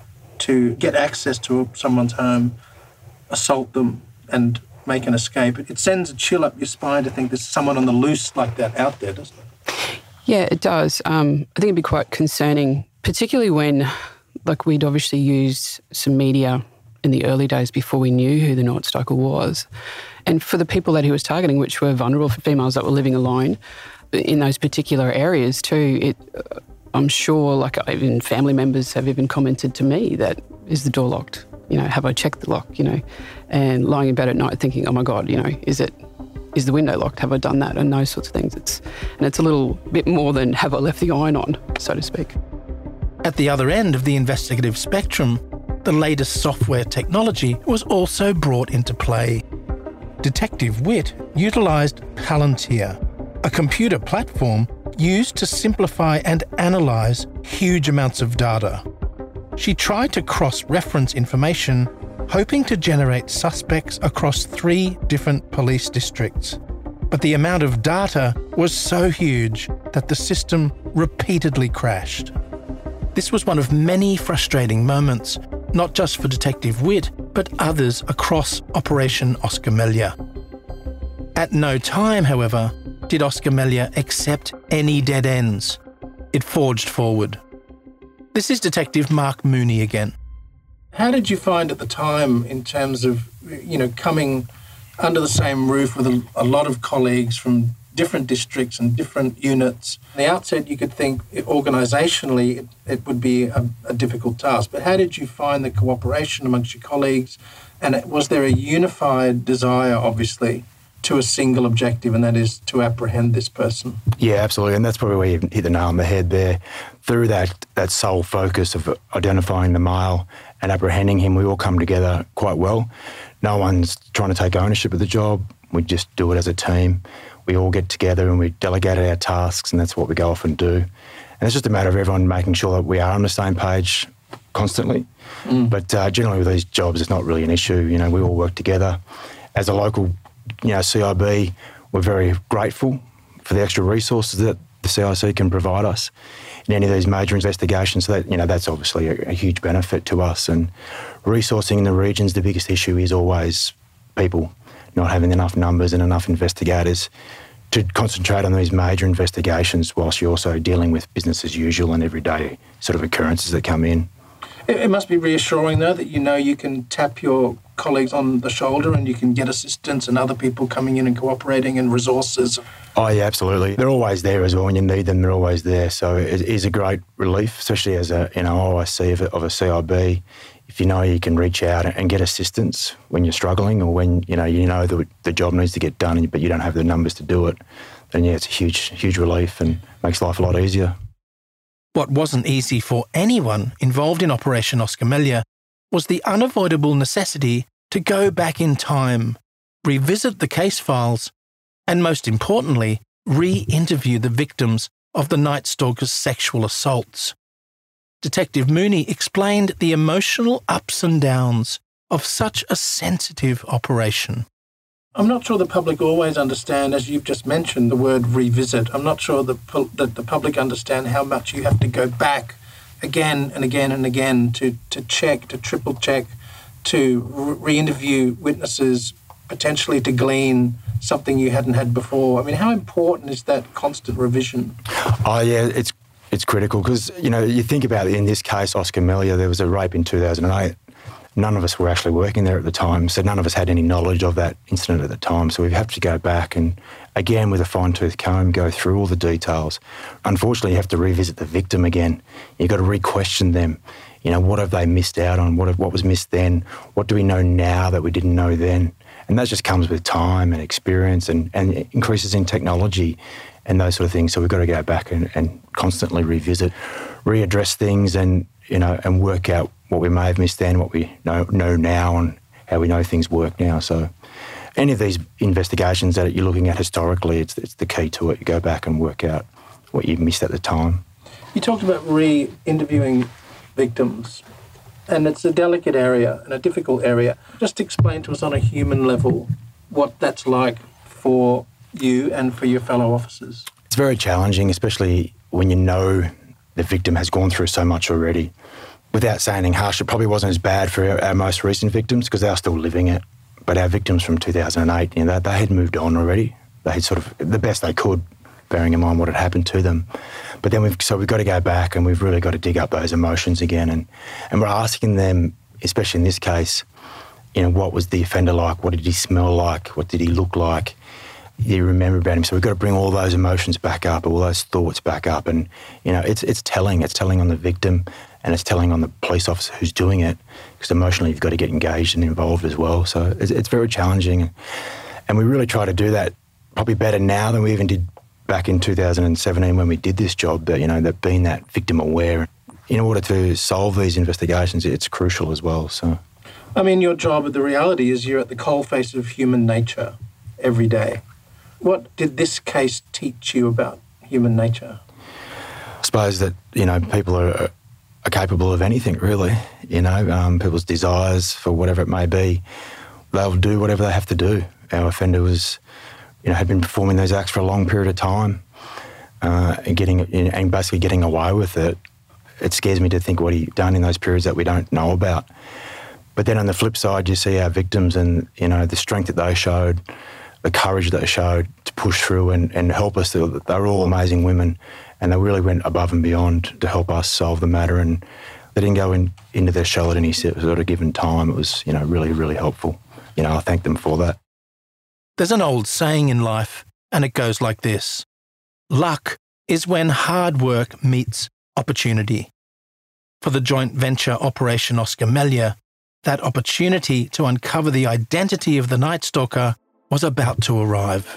to get access to someone's home, assault them, and make an escape. It sends a chill up your spine to think there's someone on the loose like that out there, doesn't it? Yeah, it does. Um, I think it'd be quite concerning, particularly when, like, we'd obviously used some media in the early days before we knew who the Night Stalker was. And for the people that he was targeting, which were vulnerable, for females that were living alone in those particular areas too, it, uh, I'm sure, like, even family members have even commented to me that, is the door locked? You know, have I checked the lock, you know? And lying in bed at night thinking, oh my God, you know, is it... is the window locked? Have I done that? And those sorts of things. It's and it's a little bit more than have I left the iron on, so to speak. At the other end of the investigative spectrum, the latest software technology was also brought into play. Detective Witt utilised Palantir, a computer platform used to simplify and analyse huge amounts of data. She tried to cross-reference information, hoping to generate suspects across three different police districts. But the amount of data was so huge that the system repeatedly crashed. This was one of many frustrating moments, not just for Detective Witt, but others across Operation Oscar Mellier. At no time, however, did Oscar Mellier accept any dead ends. It forged forward. This is Detective Mark Mooney again. How did you find at the time in terms of, you know, coming under the same roof with a, a lot of colleagues from different districts and different units? At the outset, you could think organisationally it, it would be a, a difficult task, but how did you find the cooperation amongst your colleagues? And was there a unified desire, obviously, to a single objective, and that is to apprehend this person? Yeah, absolutely, and that's probably where you hit the nail on the head there. Through that, that sole focus of identifying the male and apprehending him, we all come together quite well. No one's trying to take ownership of the job. We just do it as a team. We all get together and we delegate our tasks, and that's what we go off and do. And it's just a matter of everyone making sure that we are on the same page constantly. Mm. But uh, generally with these jobs, it's not really an issue. You know, we all work together. As a local, you know, C I B, we're very grateful for the extra resources that the C I C can provide us in any of these major investigations. So that, you know, that's obviously a, a huge benefit to us. And resourcing in the regions, the biggest issue is always people, not having enough numbers and enough investigators to concentrate on these major investigations whilst you're also dealing with business as usual and everyday sort of occurrences that come in. It, it must be reassuring, though, that you know you can tap your colleagues on the shoulder and you can get assistance and other people coming in and cooperating and resources. Oh, yeah, absolutely. They're always there as well. When you need them, they're always there. So it is a great relief, especially as a, you know, O I C of a, of a C I B. If you know you can reach out and get assistance when you're struggling, or when, you know, you know the, the job needs to get done but you don't have the numbers to do it, then, yeah, it's a huge, huge relief and makes life a lot easier. What wasn't easy for anyone involved in Operation Oscar Mellier was the unavoidable necessity to go back in time, revisit the case files, and most importantly, re-interview the victims of the Night Stalker's sexual assaults. Detective Mooney explained the emotional ups and downs of such a sensitive operation. I'm not sure the public always understand, as you've just mentioned, the word revisit. I'm not sure that that the public understand how much you have to go back again and again and again to, to check, to triple check, to re-interview witnesses, potentially to glean something you hadn't had before. I mean, how important is that constant revision? Oh, yeah, it's it's critical because, you know, you think about it, in this case, Oscar Mellier, there was a rape in two thousand eight. none of us were actually working there at the time, so none of us had any knowledge of that incident at the time. So we have to go back and, again, with a fine-tooth comb, go through all the details. Unfortunately, you have to revisit the victim again. You've got to re-question them. You know, what have they missed out on? What, have, what was missed then? What do we know now that we didn't know then? And that just comes with time and experience and, and increases in technology and those sort of things. So we've got to go back and, and constantly revisit, readdress things and, you know, and work out what we may have missed then, what we know, know now and how we know things work now. So any of these investigations that you're looking at historically, it's, it's the key to it. You go back and work out what you missed at the time. You talked about re-interviewing victims, and it's a delicate area and a difficult area. Just explain to us on a human level what that's like for you and for your fellow officers. It's very challenging, especially when you know the victim has gone through so much already. Without saying anything harsh, it probably wasn't as bad for our, our most recent victims because they were still living it. But our victims from two thousand eight, you know, they, they had moved on already. They had sort of the best they could, bearing in mind what had happened to them. But then we've so we've got to go back and we've really got to dig up those emotions again. And, and we're asking them, especially in this case, you know, what was the offender like? What did he smell like? What did he look like? Do you remember about him? So we've got to bring all those emotions back up, all those thoughts back up. And, you know, it's it's telling. It's telling on the victim and it's telling on the police officer who's doing it because emotionally you've got to get engaged and involved as well. So it's, it's very challenging. And we really try to do that probably better now than we even did back in two thousand seventeen when we did this job, that, you know, that being that victim aware. In order to solve these investigations, it's crucial as well. So, I mean, your job, the reality is you're at the coalface of human nature every day. What did this case teach you about human nature? I suppose that, you know, people are, are capable of anything, really. You know, um, people's desires for whatever it may be, they'll do whatever they have to do. Our offender was, you know, had been performing those acts for a long period of time uh, and getting and basically getting away with it. It scares me to think what he done in those periods that we don't know about. But then on the flip side, you see our victims and, you know, the strength that they showed, the courage that they showed to push through and, and help us. They were all amazing women and they really went above and beyond to help us solve the matter. And they didn't go in, into their shell at any sort of given time. It was, you know, really, really helpful. You know, I thank them for that. There's an old saying in life, and it goes like this. Luck is when hard work meets opportunity. For the joint venture Operation Oscar Mayer, that opportunity to uncover the identity of the Night Stalker was about to arrive.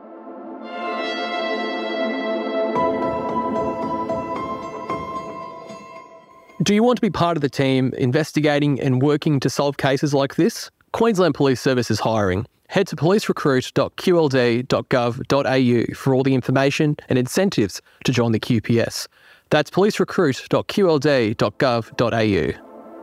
Do you want to be part of the team investigating and working to solve cases like this? Queensland Police Service is hiring. Head to police recruit dot q l d dot gov dot a u for all the information and incentives to join the Q P S. That's police recruit dot q l d dot gov dot a u.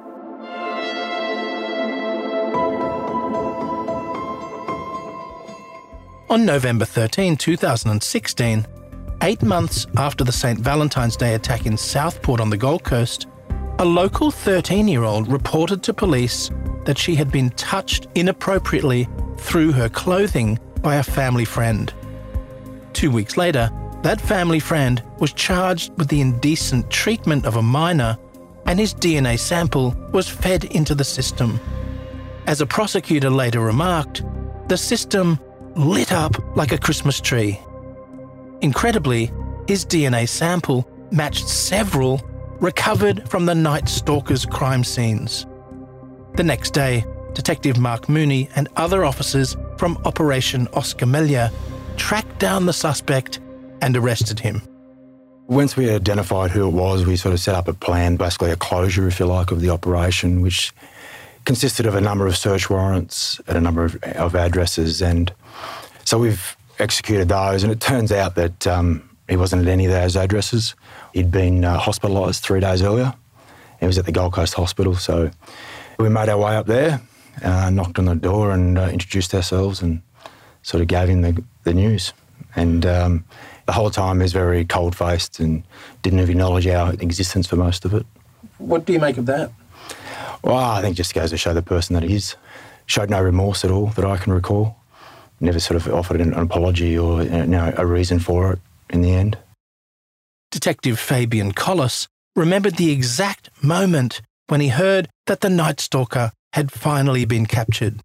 On November thirteenth, two thousand sixteen, eight months after the Saint Valentine's Day attack in Southport on the Gold Coast, a local thirteen-year-old reported to police that she had been touched inappropriately through her clothing by a family friend. Two weeks later, that family friend was charged with the indecent treatment of a minor, and his D N A sample was fed into the system. As a prosecutor later remarked, the system lit up like a Christmas tree. Incredibly, his D N A sample matched several recovered from the Night Stalker's crime scenes. The next day, Detective Mark Mooney and other officers from Operation Oscar Mayer tracked down the suspect and arrested him. Once we identified who it was, we sort of set up a plan, basically a closure, if you like, of the operation, which consisted of a number of search warrants at a number of, of addresses. And so we've executed those, and it turns out that um, he wasn't at any of those addresses. He'd been uh, hospitalised three days earlier. He was at the Gold Coast Hospital, so we made our way up there, uh, knocked on the door and uh, introduced ourselves and sort of gave him the, the news. And um, the whole time he was very cold-faced and didn't even acknowledge our existence for most of it. What do you make of that? Well, I think it just goes to show the person that he is. Showed no remorse at all that I can recall. Never sort of offered an apology or, you know, a reason for it in the end. Detective Fabian Collis remembered the exact moment when he heard that the Night Stalker had finally been captured.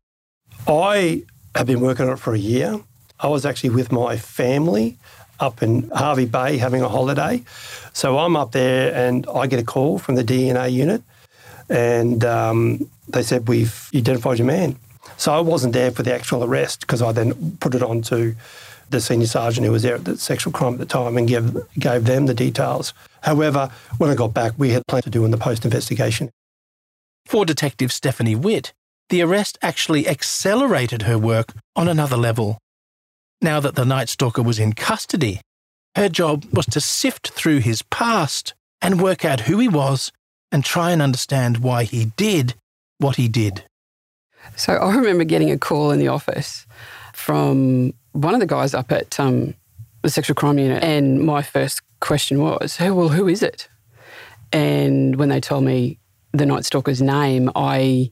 I have been working on it for a year. I was actually with my family up in Hervey Bay having a holiday. So I'm up there and I get a call from the D N A unit and um, they said, we've identified your man. So I wasn't there for the actual arrest because I then put it on to the senior sergeant who was there at the sexual crime at the time and gave, gave them the details. However, when I got back, we had plenty to do in the post-investigation. For Detective Stephanie Witt, the arrest actually accelerated her work on another level. Now that the Night Stalker was in custody, her job was to sift through his past and work out who he was and try and understand why he did what he did. So I remember getting a call in the office from one of the guys up at um, the sexual crime unit, and my first question was, "Oh, well, who is it?" And when they told me the Night Stalker's name, I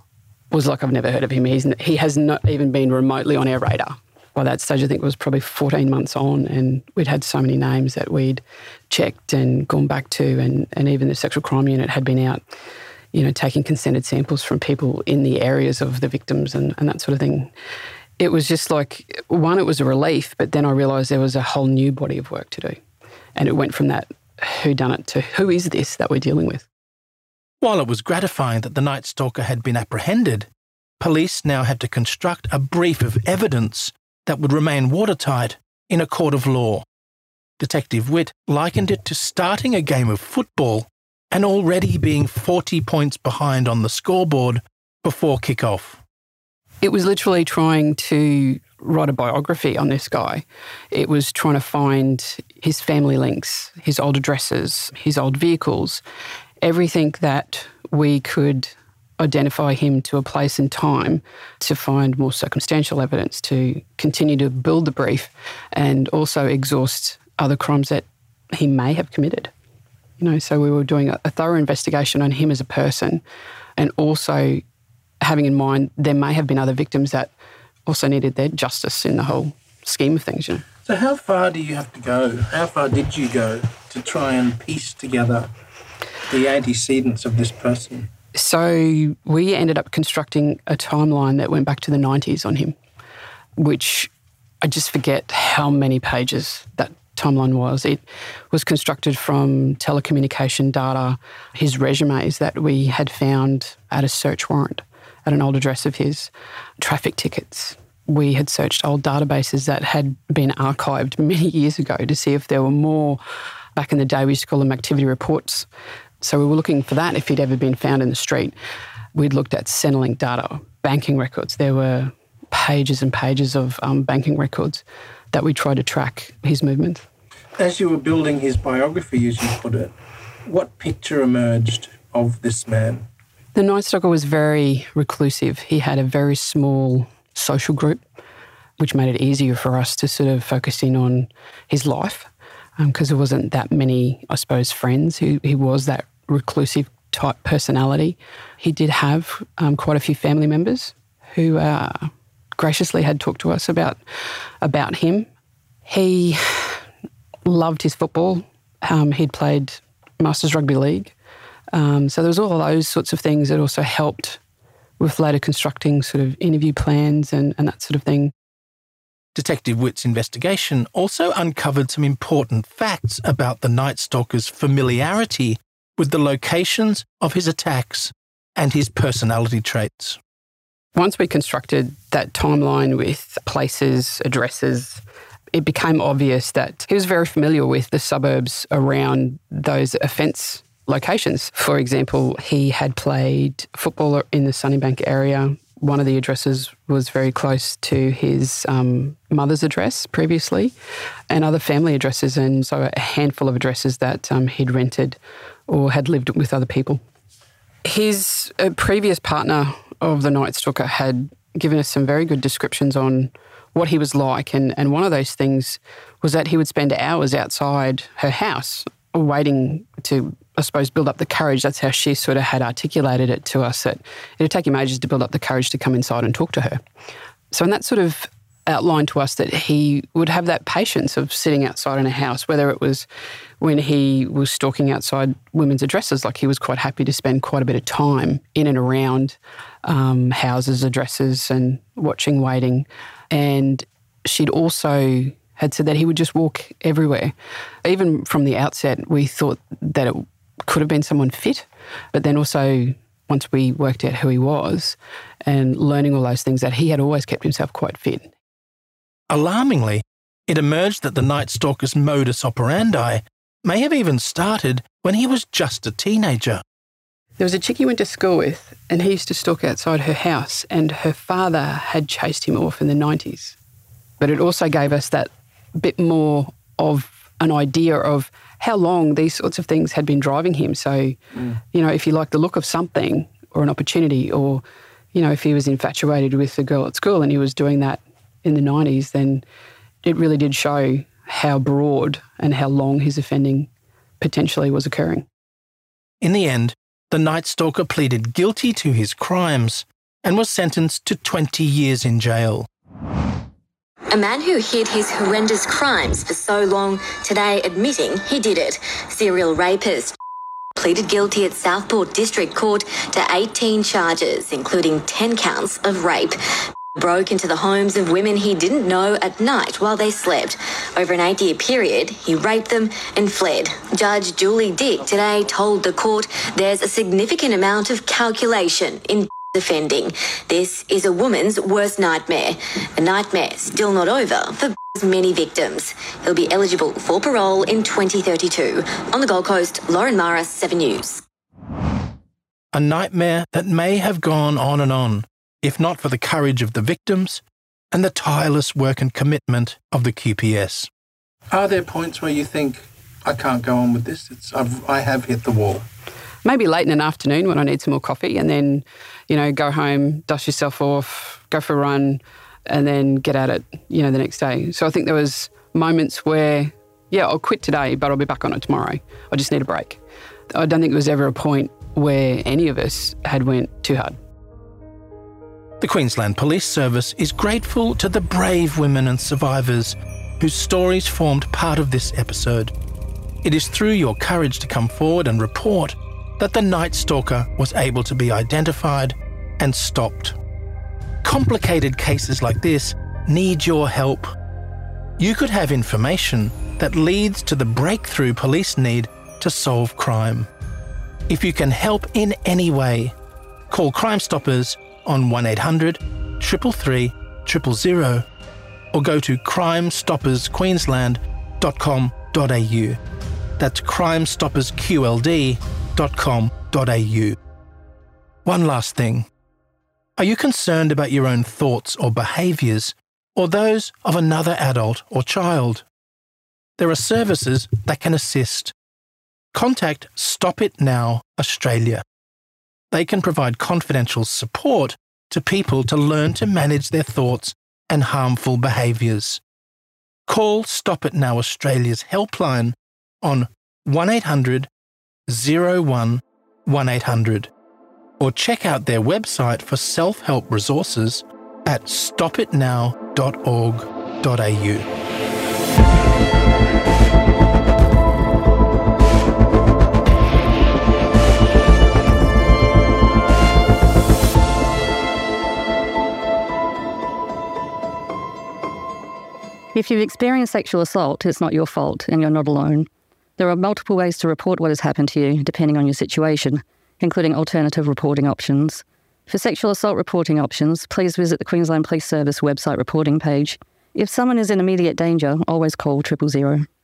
was like, I've never heard of him. He's, he has not even been remotely on our radar. By that stage, I think it was probably fourteen months on, and we'd had so many names that we'd checked and gone back to, and, and even the sexual crime unit had been out, you know, taking consented samples from people in the areas of the victims and, and that sort of thing. It was just like, one, it was a relief, but then I realised there was a whole new body of work to do. And it went from that whodunit to who is this that we're dealing with? While it was gratifying that the Night Stalker had been apprehended, police now had to construct a brief of evidence that would remain watertight in a court of law. Detective Witt likened it to starting a game of football and already being forty points behind on the scoreboard before kick-off. It was literally trying to write a biography on this guy. It was trying to find his family links, his old addresses, his old vehicles, everything that we could identify him to a place and time to find more circumstantial evidence to continue to build the brief and also exhaust other crimes that he may have committed. You know, so we were doing a, a thorough investigation on him as a person, and also having in mind there may have been other victims that also needed their justice in the whole scheme of things, you know. So how far do you have to go? How far did you go to try and piece together the antecedents of this person? So we ended up constructing a timeline that went back to the nineties on him, which I just forget how many pages that timeline was. It was constructed from telecommunication data, his resumes that we had found at a search warrant at an old address of his, traffic tickets. We had searched old databases that had been archived many years ago to see if there were more. Back in the day, we used to call them activity reports. So we were looking for that if he'd ever been found in the street. We'd looked at Centrelink data, banking records. There were pages and pages of um, banking records that we tried to track his movements. As you were building his biography, as you put it, what picture emerged of this man? The Night Stalker was very reclusive. He had a very small social group, which made it easier for us to sort of focus in on his life because um, there wasn't that many, I suppose, friends. He, he was that reclusive type personality. He did have um, quite a few family members who uh, graciously had talked to us about, about him. He loved his football. Um, he'd played Masters Rugby League. Um, so there was all of those sorts of things that also helped with later constructing sort of interview plans and, and that sort of thing. Detective Witt's investigation also uncovered some important facts about the Night Stalker's familiarity with the locations of his attacks and his personality traits. Once we constructed that timeline with places, addresses, it became obvious that he was very familiar with the suburbs around those offence locations. For example, he had played football in the Sunnybank area. One of the addresses was very close to his um, mother's address previously, and other family addresses, and so a handful of addresses that um, he'd rented or had lived with other people. His uh, previous partner of the Night Stalker had given us some very good descriptions on what he was like, and, and one of those things was that he would spend hours outside her house waiting to, I suppose, build up the courage. That's how she sort of had articulated it to us, that it would take him ages to build up the courage to come inside and talk to her. So in that sort of outlined to us that he would have that patience of sitting outside in a house, whether it was when he was stalking outside women's addresses, like he was quite happy to spend quite a bit of time in and around um, houses, addresses and watching, waiting. And she'd also had said that he would just walk everywhere. Even from the outset, we thought that it could have been someone fit, but then also once we worked out who he was and learning all those things, that he had always kept himself quite fit. Alarmingly, it emerged that the Night Stalker's modus operandi may have even started when he was just a teenager. There was a chick he went to school with, and he used to stalk outside her house, and her father had chased him off in the nineties. But it also gave us that bit more of an idea of how long these sorts of things had been driving him. So, mm. you know, if you like the look of something or an opportunity, or, you know, if he was infatuated with a girl at school and he was doing that in the nineties, then it really did show how broad and how long his offending potentially was occurring. In the end, the Night Stalker pleaded guilty to his crimes and was sentenced to twenty years in jail. A man who hid his horrendous crimes for so long, today admitting he did it. Serial rapist pleaded guilty at Southport District Court to eighteen charges, including ten counts of rape. Broke into the homes of women he didn't know at night while they slept. Over an eight-year period, he raped them and fled. Judge Julie Dick today told the court there's a significant amount of calculation in offending. This is a woman's worst nightmare. A nightmare still not over for many victims. He'll be eligible for parole in twenty thirty-two. On the Gold Coast, Lauren Maras, seven News. A nightmare that may have gone on and on, if not for the courage of the victims and the tireless work and commitment of the Q P S. Are there points where you think, I can't go on with this, it's, I've, I have hit the wall? Maybe late in an afternoon when I need some more coffee, and then, you know, go home, dust yourself off, go for a run, and then get at it, you know, the next day. So I think there was moments where, yeah, I'll quit today, but I'll be back on it tomorrow. I just need a break. I don't think there was ever a point where any of us had went too hard. The Queensland Police Service is grateful to the brave women and survivors whose stories formed part of this episode. It is through your courage to come forward and report that the Night Stalker was able to be identified and stopped. Complicated cases like this need your help. You could have information that leads to the breakthrough police need to solve crime. If you can help in any way, call Crime Stoppers on one eight hundred, three three three, zero zero zero or go to crime stoppers queensland dot com dot a u. That's crime stoppers q l d dot com dot a u. One last thing. Are you concerned about your own thoughts or behaviours, or those of another adult or child? There are services that can assist. Contact Stop It Now Australia. They can provide confidential support to people to learn to manage their thoughts and harmful behaviours. Call Stop It Now Australia's helpline on one eight hundred, zero one, one eight hundred or check out their website for self-help resources at stop it now dot org dot a u. If you've experienced sexual assault, it's not your fault and you're not alone. There are multiple ways to report what has happened to you, depending on your situation, including alternative reporting options. For sexual assault reporting options, please visit the Queensland Police Service website reporting page. If someone is in immediate danger, always call triple zero.